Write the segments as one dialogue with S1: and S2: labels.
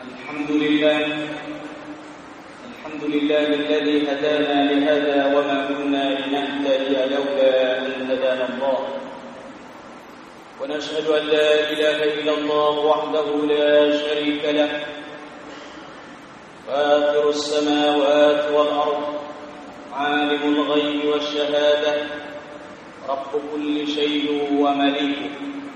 S1: الحمد لله الذي هدانا لهذا وما كنا لنهتدي لولا أن هدانا الله ونشهد أن لا إله إلا الله وحده لا شريك له فاطر السماوات والأرض عالم الغيب والشهادة رب كل شيء ومليكه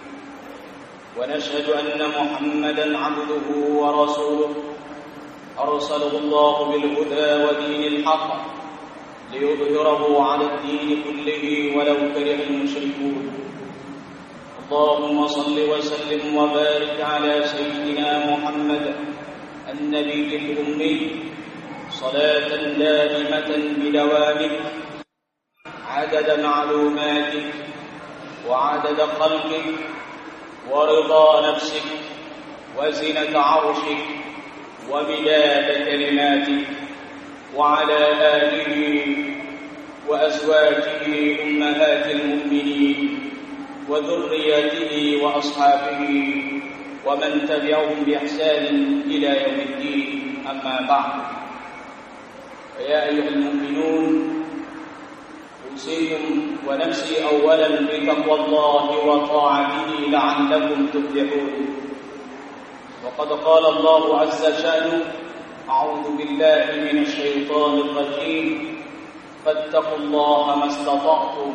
S1: ونشهد أن محمدًا عبده ورسوله أرسله الله بالهدى ودين الحق ليظهره على الدين كله ولو كره المشركون اللهم صل وسلم وبارك على سيدنا محمد النبي الأمي صلاة دائمة بدوامك عدد معلوماتك وعدد خلقك ورضا نفسك وزنة عرشك ومداد كلماتك وعلى آله وأزواجه أمهات المؤمنين وذرياته وأصحابه ومن تبعهم بإحسان إلى يوم الدين أما بعد فيا أيها المؤمنون أوصيكم ونفسي أولا بتقوى الله وطاعته لعلكم تفلحون وقد قال الله عز شأنه أعوذ بالله من الشيطان الرجيم فاتقوا الله ما استطعتم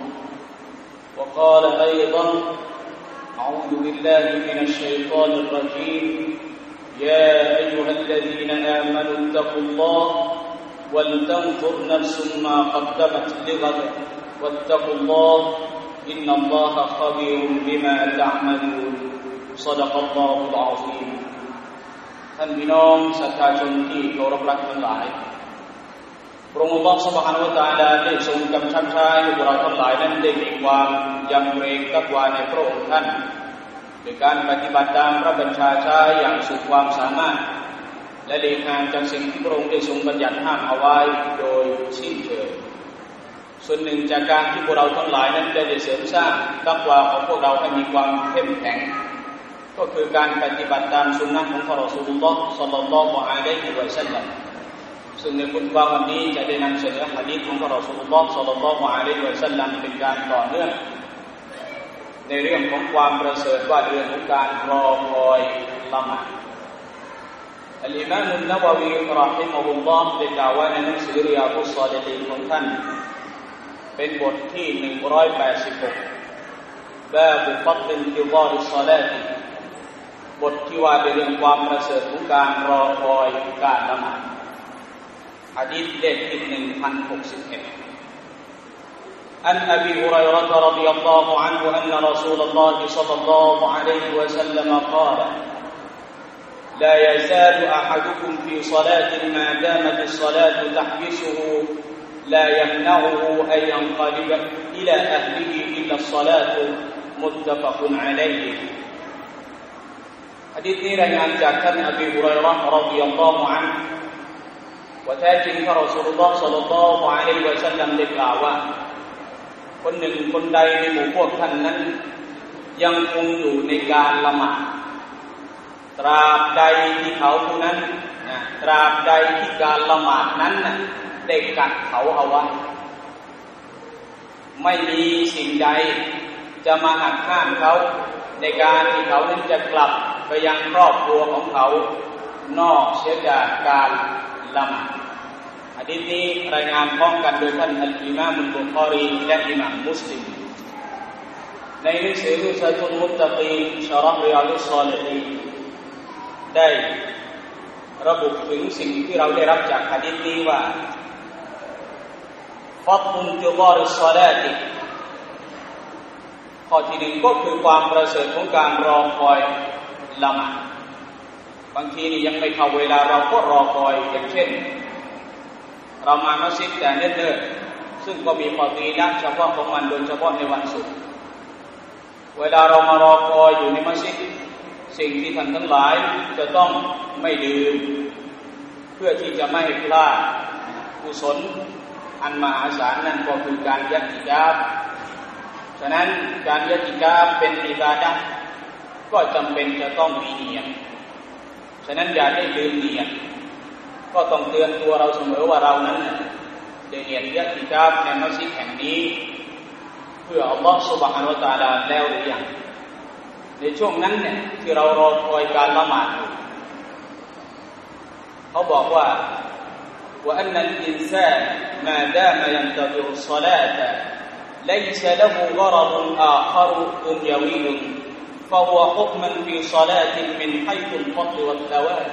S1: وقال أيضا أعوذ بالله من الشيطان الرجيم يا أيها الذين آمنوا اتقوا الله ولتنظر نفس ما قدمت لغد واتقوا الله إن الله خبير بما تعملون صدق الله العظيم ท่านพี่น้องศรัทธาชนที่เคารพรักทั้งหลายพระองค์อัลเลาะห์ซุบฮานะฮูวะตะอาลาได้ทรงกำชับให้พวกเราทั้งหลายนั้นได้มีความยำเกรงตักวาในพระองค์ท่านโดยการปฏิบัติตามพระบัญชาใช้อย่างสุดความสามารถและหลีกห่างจากสิ่งที่พระองค์ได้ทรงบัญญัติห้ามเอาไว้โดยสิ้นเชิงส่วนหนึ่งจากการที่พวกเราทั้งหลายนั้นได้เสริมสร้างตักวาของพวกเราให้มีความเข้มแข็งก็คือการปฏิบัติตามสุนนะของท่านรอซูลุลลอฮ์ศ็อลลัลลอฮุอะลัยฮิวะซัลลัมซึ่งในบทความวันนี้จะได้นำเสนอหะดีษของท่านรอซูลุลลอฮ์ศ็อลลัลลอฮุอะลัยฮิวะซัลลัมเป็นการต่อเนื่องในเรื่องของความประเสริฐว่าเรื่องของการรอคอยละหมาดอัลอิมามอันนะวะวีเราะฮิมะฮุลลอฮ์ได้กล่าวไว้ในหนังสือริยาดุศศอลิฮีนของท่านเป็นบทที่186บาบุฟัฎลิอินติฎาริศศอลาตบทที่ว่าด้วยเรื่องความประเสริฐของการรอคอยการละหมาดหะดีษเลขที่1061عن أبي هريرة رضي الله عنه أن رسول الله صلى الله عليه وسلم قال لا يزال أحدكم في صلاة ما دامت الصلاة تحبسه لا يمنعه أن ينقلب إلى أهله إلا الصلاة متفق عليهหะดีษนี้รายงานจากท่านอบีฮุรอยเราะห์รอฎิยัลลอฮุอันฮุว่าแท้จริงท่านรอซูลุลลอฮ์ศ็อลลัลลอฮุอะลัยฮิวะซัลลัมได้กล่าวว่าคนหนึ่งคนใดในหมู่พวกท่านนั้นยังคงอยู่ในการละหมาดตราบใดที่เขาผู้นั้นตราบใดที่การละหมาดนั้นได้กัดเขาเอาไว้ไม่มีสิ่งใดจะมาหักห้ามเขาในการที่เขานั้นจะกลับไปยังครอบครัวของเขานอกเสียจากการละหมาดหะดีษนี้รายงานพร้อมกันโดยท่านอัลอิมามอัลบุคอรีและอิหม่ามมุสลิมในหนังสือซะตุลมุตตะกีนชะเราะห์ริยาดุศศอลิฮีนได้ระบุถึงสิ่งที่เราได้รับจากหะดีษนี้ว่าฟัฎลุอินติฎาริศศอลาตข้อที่หนึ่งก็คือความประเสริฐของการรอคอยละหมาดบางทีนี่ยังไม่เข้าเวลาเราก็รอคอยอย่างเช่นเรามามัสยิดแต่เนิ่นๆซึ่งก็มีฟอฎีละห์เฉพาะของมันโดยเฉพาะในวันศุกร์เวลาเรามารอคอยอยู่ในมัสยิดสิ่งที่ท่านทั้งหลายจะต้องไม่ลืมเพื่อที่จะไม่ให้พลาดกุศลอันมหาศาลนั่นก็คือการยักอิกาฟฉะนั้นการยักอิกาฟเป็นอิบาดะห์ก็จำเป็นจะต้องมีเนียตฉะนั้นอย่าได้ลืมเนียดก็ต้องเตือนตัวเราเสมอว่าเรานั้นได้เนียดอิติกาฟในมัสยิดแห่งนี้เพื่ออัลลอฮฺซุบฮานะฮูวะตะอาลาแล้วหรือยังในช่วงนั้นเนี่ยที่เรารอคอยการละหมาดเขาบอกว่าوأن الإنسان ما دام ينتظر الصلاة ليس له غرض آخر دنيوي فهو حكما في صلاة من حيث الفضل والثواب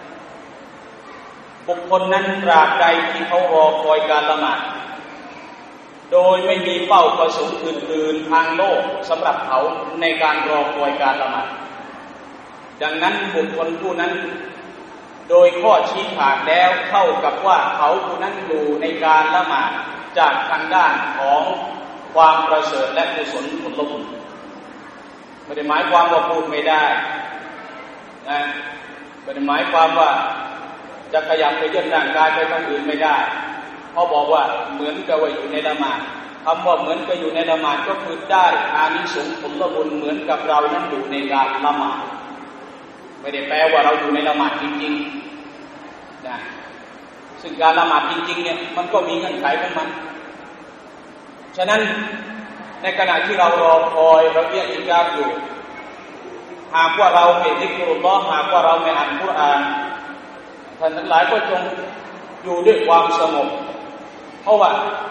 S1: บุคคลนั้นตราบใดที่เขารอคอยการละหมาดโดยไม่มีเป้าประสงค์อื่นๆทางโลกสำหรับเขาในการรอคอยการละหมาดดังนั้นบุคคลผู้นั้นโดยข้อชี้ขาดแล้วเท่ากับว่าเขาผู้นั้นอยู่ในการละหมาดจากทางด้านของความประเสริฐและกุศลผลบุญไม่ได้หมายความว่าพูดไม่ได้นะไม่ได้หมายความว่าจะขยับไปยื่นร่างกายไปทางอื่นไม่ได้เขาบอกว่าเหมือนกับว่าอยู่ในละหมาดคำว่าเหมือนกับอยู่ในละหมาดก็คือได้อานิสงส์ผลบุญเหมือนกับเรานั้นอยู่ในการละหมาดไม่ได้แปลว่าเราอยู่ในละหมาดจริงๆนะซึ่งการละหมาดจริงๆเนี่ยมันก็มีเงื่อนไขของมันฉะนั้นในขณะที่เรารอคอยเราเรียกอิกาฟอยู่หากว่าเราไม่ซิกรุลลอฮ์หากว่าเราไม่อ่านกุรอานท่านทั้งหลายก็จงอยู่ด้วยความสงบเพราะว่า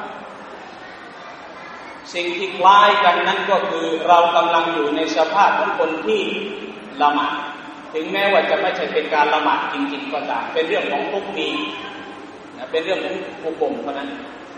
S1: สิ่งที่คล้ายกันนั้นก็คือเรากำลังอยู่ในสภาพของคนที่ละหมาดถึงแม้ว่าจะไม่ใช่เป็นการละหมาดจริงๆก็ตามเป็นเรื่องของทุกปีนะเป็นเรื่องของผู้บ่มเท่านั้น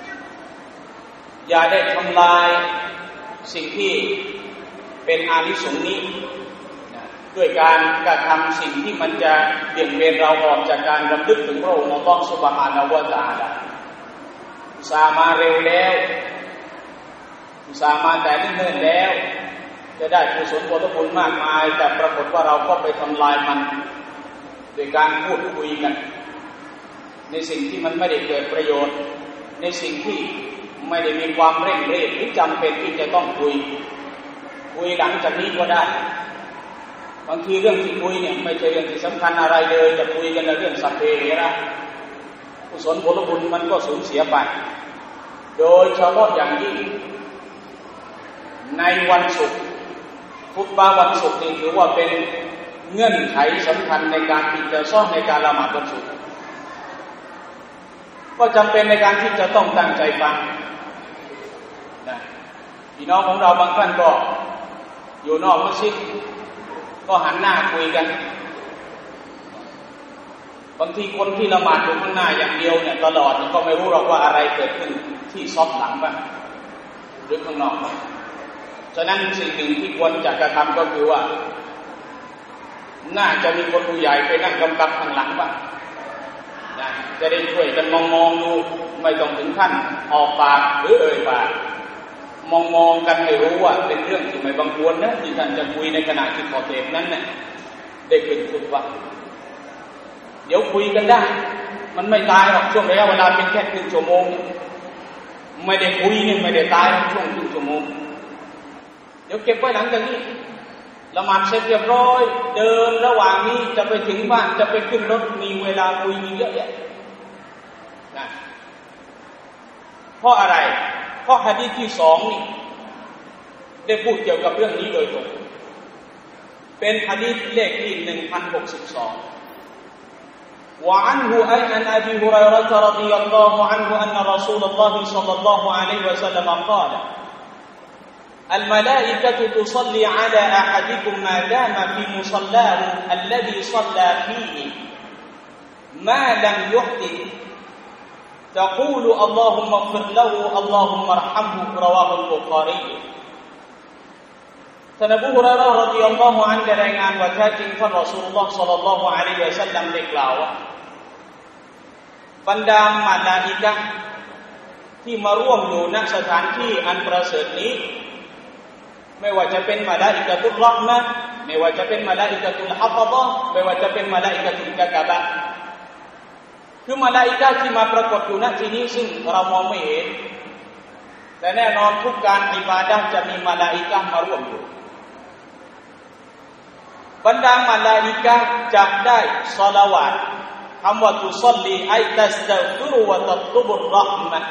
S1: อย่าได้ทำลายสิ่งที่เป็นอานิสงส์นี้นะด้วยการกระทำสิ่งที่มันจะเบี่ยงเบนเราออกจากการรำลึกถึงพระองค์อัลเลาะห์ซุบฮานะฮูวะตะอาลาอุตส่าห์มาเร็วแล้วอุตส่าห์มาแต่เนิ่นๆแล้วจะได้กุศลผลบุญมากมายแต่ปรากฏว่าเราก็ไปทำลายมันโดยการพูดคุยกันในสิ่งที่มันไม่ได้เกิดประโยชน์ในสิ่งที่ไม่ได้มีความเร่งรีบหรือจำเป็นที่จะต้องคุยหลังจากนี้ก็ได้บางทีเรื่องที่คุยเนี่ยไม่ใช่เรื่องที่สำคัญอะไรเลยจะคุยกันในเรื่องสัพเพเหระกุศลผลบุญมันก็สูญเสียไปโดยเฉพาะอย่างยิ่งในวันศุกร์ฟุตบาวันศุกร์นี่ถือว่าเป็นเงื่อนไขสำคัญในการที่จะซ่อมในการละหมาดวันศุกร์ก็จำเป็นในการที่จะต้องตั้งใจฟังนะพี่น้องของเราบางท่านก็อยู่นอกมัสยิดก็หันหน้าคุยกันบางทีคนที่ละหมาดอยู่ข้างหน้าอย่างเดียวเนี่ยตลอดก็ไม่รู้หรอกว่าอะไรเกิดขึ้นที่ซอกหลังบ้างหรือข้างนอกบ้างฉะนั้นสิ่งหนึ่งที่ควรจะกระทำก็คือว่าน่าจะมีคนผู้ใหญ่ไปนั่งกำกับข้างหลังบ้างนะจะได้ช่วยกันมองดูไม่ต้องถึงขั้นออกปากหรือเอ่ยปากมองกันให้รู้ว่าเป็นเรื่องที่ไม่บังควรนะที่ท่านจะคุยในขณะที่ขอเทปนั้นเนี่ยได้เป็นคุตบะห์เดี๋ยวคุยกันได้มันไม่ตายหรอกช่วงระยะเวลาเป็นแค่ครึ่งชั่วโมงไม่ได้คุยเนี่ยไม่ได้ตายช่วงครึ่งชั่วโมงเดี๋ยวเก็บไว้หลังจากนี้ละหมาดเสร็จเรียบร้อยเดินระหว่างนี้จะไปถึงบ้านจะไปขึ้นรถมีเวลาคุยเยอะแยะนะเพราะอะไรเพราะหะดีษที่สองนี่ได้พูดเกี่ยวกับเรื่องนี้โดยตรงเป็นหะดีษเลขที่1062 وعنه أي عن أبي هريرة رضي الله عنه أن رسول الله صلى الله عليه وسلم قال الملائكة تصلي على أحدكم ما دام في مصلاه الذي صلى فيه ما لم يحدث تقول اللهم اغفر له اللهم ارحمه رواه البخاري ท่านอบูฮุรอยเราะห์รอฎิยัลลอฮุอันฮุได้รายงานว่าแท้จริงท่านรอซูลุลลอฮ์ศ็อลลัลลอฮุอะลัยฮิวะซัลลัมได้กล่าวว่าบรรดามลาอิกะฮ์ที่มาร่วมอยู่ณสถานที่อันประเสริฐนี้ไม่ว่าจะเป็นมลาอิกะตุลเราะห์มะฮ์ไม่ว่าจะเป็นมลาอิกะตุลฮัฟฎะฮ์ไม่ว่าจะเป็นมลาอิกะตุลกะกะบะฮ์คือมลาอิกะฮ์ที่มาปรากฏอยู่ณที่นี้ซึ่งเรามองไม่เห็นแต่แน่นอนทุกการอิบาดะห์จะมีมลาอิกะฮ์มาร่วมอยู่บรรดามาลาอิกะห์จะได้ศอลาวาตคำว่าตุศอลลีไอตัสตัฆฟิรุวะตัตลุบุรเราะห์มะห์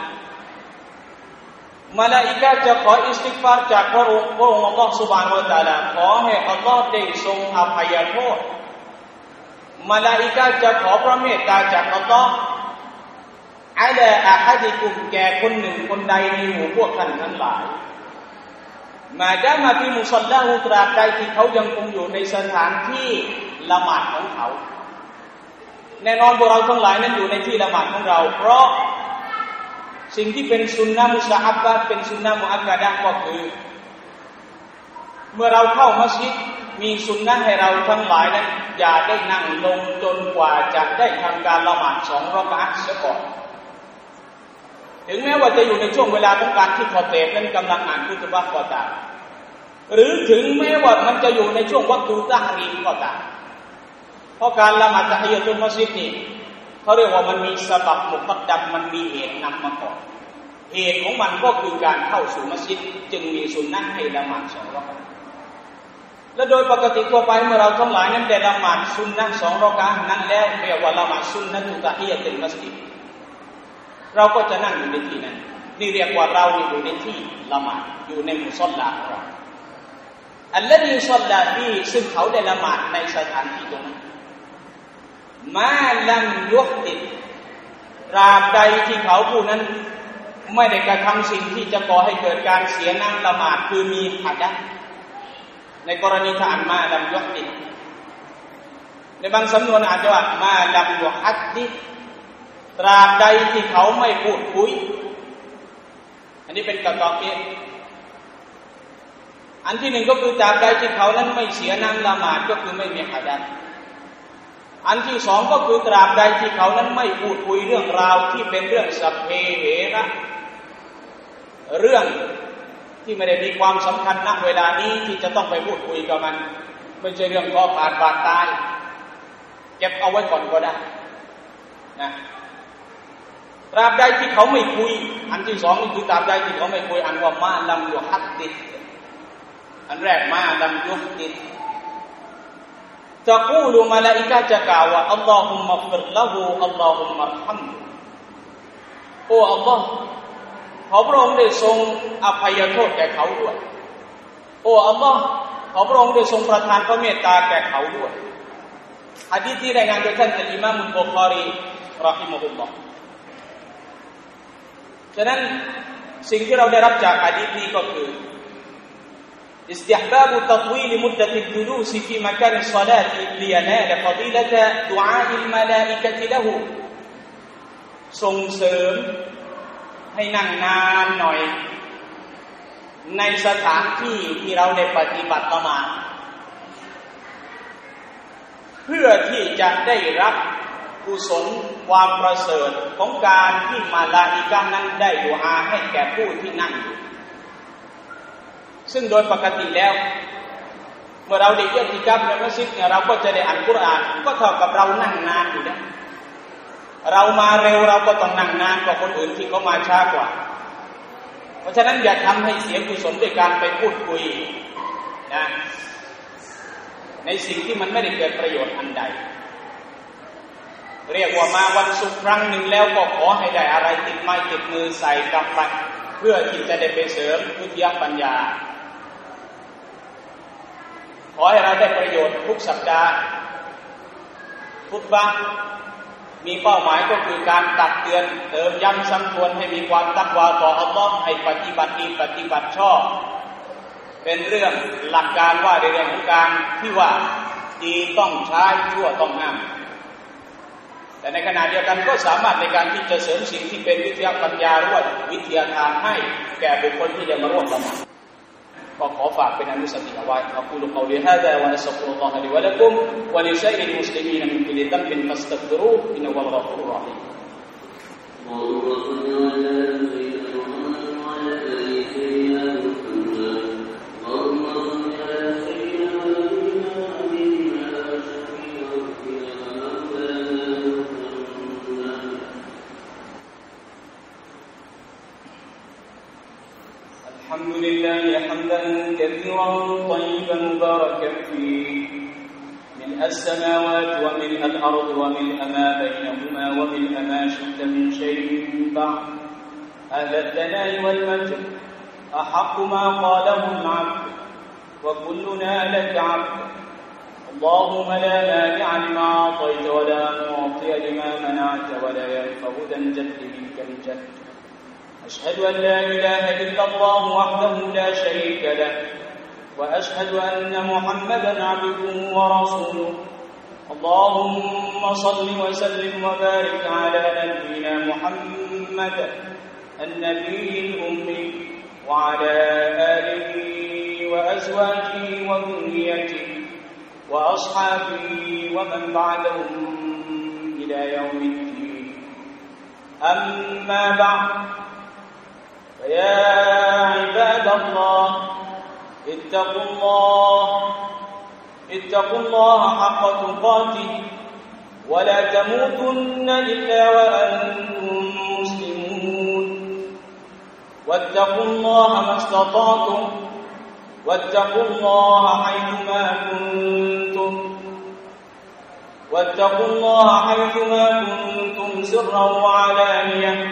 S1: มาลาอิกะห์จะขออิสติฆฟารจากพระองค์อัลเลาะห์ซุบฮานะฮูวะตะอาลาขอให้อัลเลาะห์ได้ทรงอภัยโทษมาลาอิกะห์จะขอพระเมตตาจากอัลเลาะห์อะลาอะฮัดิกุมแก่คนหนึ่งคนใดในหมู่พวกท่านทั้งหลายมาดามาฟิมุศอลลาฮุตราบใดที่เขายังคงอยู่ในสถานที่ละหมาดของเขาแน่นอนพวกเราทั้งหลายนั้นอยู่ในที่ละหมาดของเราเพราะสิ่งที่เป็นสุนนะมุสตะฮับบะเป็นสุนนะมุอักกะดะห์ก็คือเมื่อเราเข้ามัสยิดมีสุนนะให้เราทั้งหลายนั้นอย่าได้นั่งลงจนกว่าจะได้ทำการละหมาด2 รอกะอะห์เสียก่อนถึงแม้ว่าจะอยู่ในช่วงเวลาของการที่คอเตบนั้นกำลังอ่านคุตบะห์ก็ตามหรือถึงแม้ว่ามันจะอยู่ในช่วงวักตุตะฮรีมก็ตามเพราะการละหมาดตะฮิยะตุลมัสยิดนี่เขาเรียกว่ามันมีซะบับมุกัดดัมมันมีเหตุนำมาก่อนเหตุของมันก็คือการเข้าสู่มัสยิดจึงมีสุนนะให้ละหมาด2 รอกะอะห์และโดยปกติทั่วไปเมื่อเราทั้งหลายนั้นได้ละหมาดสุนนะ2 รอกะอะห์นั้นแล้วเรียกว่าละหมาดสุนนะตุตะฮิยะตุลมัสยิดเราก็จะนั่งอยู่ในที่นั้นนี่เรียกว่าเราอยู่ในที่ละหมาดอยู่ในมุศอลลาของเราอัลลอฮีศ็อลลาฟีซึ่งเขาได้ละหมาดในสถานที่ตรงนั้นมาลัมยุฮดิษตราบใดที่เขาผู้นั้นไม่ได้กระทำสิ่งที่จะก่อให้เกิดการเสียน้ำละหมาดคือมีหะดัษในกรณีถ้าอ่านมาลัมยุฮดิษในบางสำนวนอาจจะว่ามาลัมยุฮัดดิษตราบใดที่เขาไม่พูดคุยอันนี้เป็นกะตอเกะอันที่หนึ่งก็คือตราบใดที่เขานั้นไม่เสียน้ำละหมาดก็คือไม่มีหะดัษอันที่สองก็คือตราบใดที่เขานั้นไม่พูดคุยเรื่องราวที่เป็นเรื่องสัพเพเหระเรื่องที่ไม่ได้มีความสำคัญณเวลานี้ที่จะต้องไปพูดคุยกับมันไม่ใช่เรื่องคอขาดบาดตายเก็บเอาไว้ก่อนก็ได้นะตราบใดที่เขาไม่คุยอันที่สองนี่คือตราบใดที่เขาไม่คุยอันว่ามาลัมยุฮัดดิษอันแรกมาลัมยุฮัดดิษจะกูลูมาลาอิกะห์จะกล่าวว่าอัลลอฮุมมัฆฟิรละฮูอัลลอฮุมมัรฮัมโอ้อัลลอฮ์ขอพระองค์ได้ทรงอภัยโทษแก่เขาด้วยโอ้อัลลอฮ์ขอพระองค์ได้ทรงประทานพระเมตตาแก่เขาด้วยหะดีษที่รายงานโดยท่านอัลอิมามอัลบุคอรีเราะฮิมะฮุลลอฮ์ฉะนั้นสิ่งที่เราได้รับจากหะดีษนี้ก็คือاستحباب تطويل مدة الجلوس في مكان الصلاة لينال فضيلة دعاء الملائكة له ส่งเสริมให้นั่งนานหน่อยในสถานที่ที่เราได้ปฏิบัติละหมาดเพื่อที่จะได้รับกุศลความประเสริฐของการที่มาลาอิกะห์นั้นได้ดุอาให้แก่ผู้ที่นั่งอยู่ซึ่งโดยปกติแล้วเมื่อเราได้อิติกาฟในมัสยิดเนี่ยเราก็จะได้อ่านกุรอานก็เท่ากับเรานั่งนานอยู่นะเรามาเร็วเราก็ต้องนั่งนานกว่าคนอื่นที่เขามาช้ากว่าเพราะฉะนั้นอย่าทำให้เสียกุศลด้วยการไปพูดคุยนะในสิ่งที่มันไม่ได้เกิดประโยชน์อันใดเรียกว่ามาวันศุกร์ครั้งหนึ่งแล้วก็ขอให้ได้อะไรติดไม้ติดมือใส่กลับไปเพื่อที่จะได้ไปเสริมวิทยาปัญญาขอให้เราได้ประโยชน์ทุกสัปดาห์ฟุตบะห์มีเป้าหมายก็คือการตักเตือนเติมย้ำซ้ำทวนให้มีความตักวาต่ออัลเลาะห์ให้ปฏิบัติดีปฏิบัติชอบเป็นเรื่องหลักการว่าในเรื่องของการที่ว่าดีต้องใช้ชั่วต้องห้ามแต่ในขณะเดียวกันก็สามารถในการที่จะเสริมสิ่งที่เป็นวิทยาปัญญาหรือว่าวิทยาทานให้แก่บุคคลที่จะมาร่วมละหมาดก็ขอฝากเป็นอนุสติเอาไว้อักูลุกอลีฮาซาวะนัสตัฆฟิรุลลอฮะลิวะละกุมวะลิชัยริลมุสลิมีนมินกุลลิซัมบินฟัสตัฆฟิรูอินนะวัลลอฮุรเราะฮีالحمد لله حمدا كثيرا طيبا مباركا فيه ملء السماوات وملء الأرض وملء ما بينهما وملء ما شئت من شيء بعد. هذا الثناء والمجد أحق ما قاله العبد وكلنا لك عبد. اللهم لا مانع لما أعطيت ولا معطي لما منعت ولا ينفع ذا الجد منك الجد. أشهد أن لا إله إلا الله وحده لا شريك له، وأشهد أن محمدا عبده ورسوله. اللهم صل وسلم وبارك على نبينا محمد النبي الأمي وعلى آله وأزواجه وذريته وأصحابه ومن بعدهم إلى يوم الدين. أما بعد، فيا عباد الله اتقوا الله حق تقاته ولا تموتن إلا وأنتم مسلمون. واتقوا الله ما استطعتم، واتقوا الله حيثما كنتم، واتقوا الله حيثما كنتم سرا وعلانية.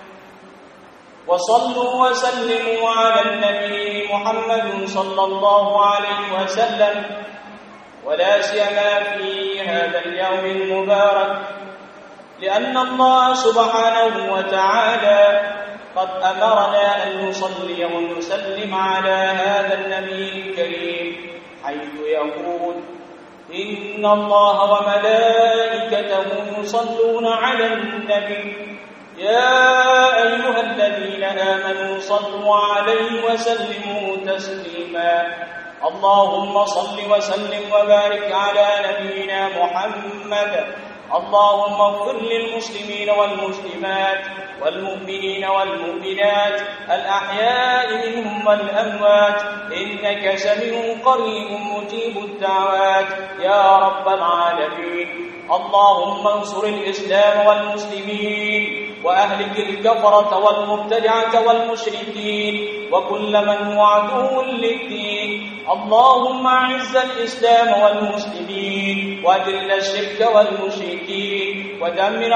S1: وصلوا وسلموا على النبي محمد صلى الله عليه وسلم، ولا سيما في هذا اليوم المبارك، لأن الله سبحانه وتعالى قد أمرنا أن نصلي ونسلم على هذا النبي الكريم، حيث يقول: إن الله وملائكته يصلون على النبي يا أيها الذين آمنوا صلوا عليه وسلموا تسليما. اللهم صل وسلم وبارك على نبينا محمد. اللهم اغفر للمسلمين والمسلمات والمؤمنين والمؤمنات الأحياء منهم والأموات، إنك سميع قريب مجيب الدعوات يا رب العالمين. اللهم انصر الإسلام والمسلمين وأهلك الكفرة والمبتدعة والمشركين وكل من هو عدو للدين. اللهم أعز الإسلام والمسلمين وأذل الشرك والمشركين ودمر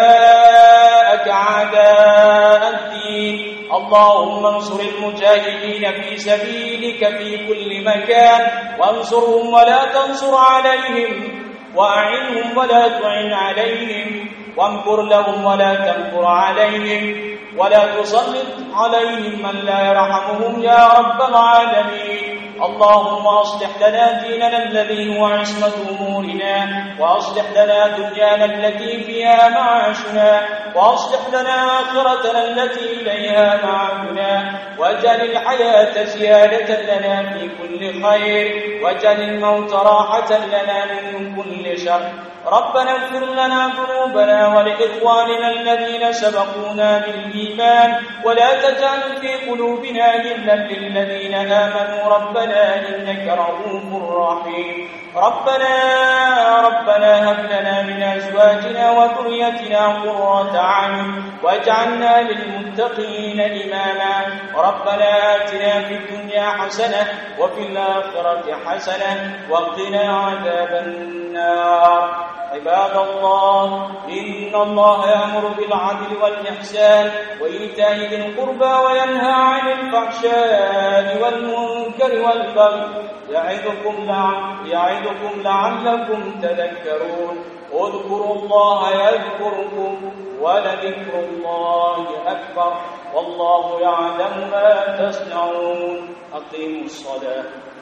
S1: أعداءك أعداء الدين. اللهم انصر المجاهدين في سبيلك في كل مكان، وانصرهم ولا تنصر عليهم، وأعنهم ولا تعن عليهم، وامكر لهم ولا تمكر عليهم، ولا تسلط عليهم من لا يرحمهم يا رب العالمين. اللهم أصلح لنا ديننا الذي هو عصمة أمورنا، وأصلح لنا دنيانا التي فيها معاشنا، وأصلح لنا آخرتنا التي إليها معادنا، واجعل الحياة زيادة لنا في كل خير، واجعل الموت راحة لنا من كل شر. ربنا اغفر لنا ذنوبنا ولإخواننا الذين سبقونا بالإيمان، ولا تجعل في قلوبنا غلا للذين آمنوا ربنا إنك رؤوف رحيم. ربنا هب لنا من أزواجنا وذريتنا قرة أعين واجعلنا للمتقين إماما. ربنا آتنا في الدنيا حسنة وفي الآخرة حسنة وقنا عذاب النار. عباد الله، إن الله يأمر بالعدل والإحسان وإيتاء ذي القربى وينهى عن الفحشاء والمنكر والبغي يعظكم لعلكم تذكرون. اذكروا الله يذكركم ولذكر الله أكبر، والله يعلم ما تصنعون. أقيموا الصلاة.